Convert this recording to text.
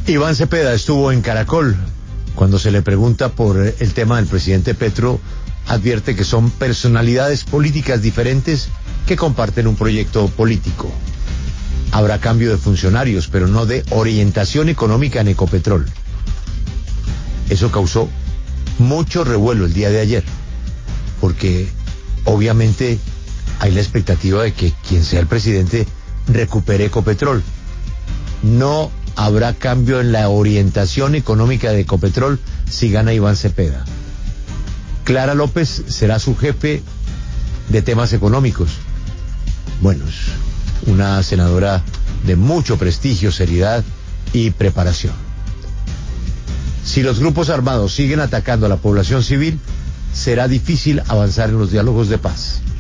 Iván Cepeda estuvo en Caracol. Cuando se le pregunta por el tema del presidente Petro, advierte que son personalidades políticas diferentes que comparten un proyecto político. Habrá cambio de funcionarios, pero no de orientación económica en Ecopetrol. Eso causó mucho revuelo el día de ayer, porque obviamente hay la expectativa de que quien sea el presidente recupere Ecopetrol. No habrá cambio en la orientación económica de Ecopetrol si gana Iván Cepeda. Clara López será su jefe de temas económicos. Bueno, es una senadora de mucho prestigio, seriedad y preparación. Si los grupos armados siguen atacando a la población civil, será difícil avanzar en los diálogos de paz.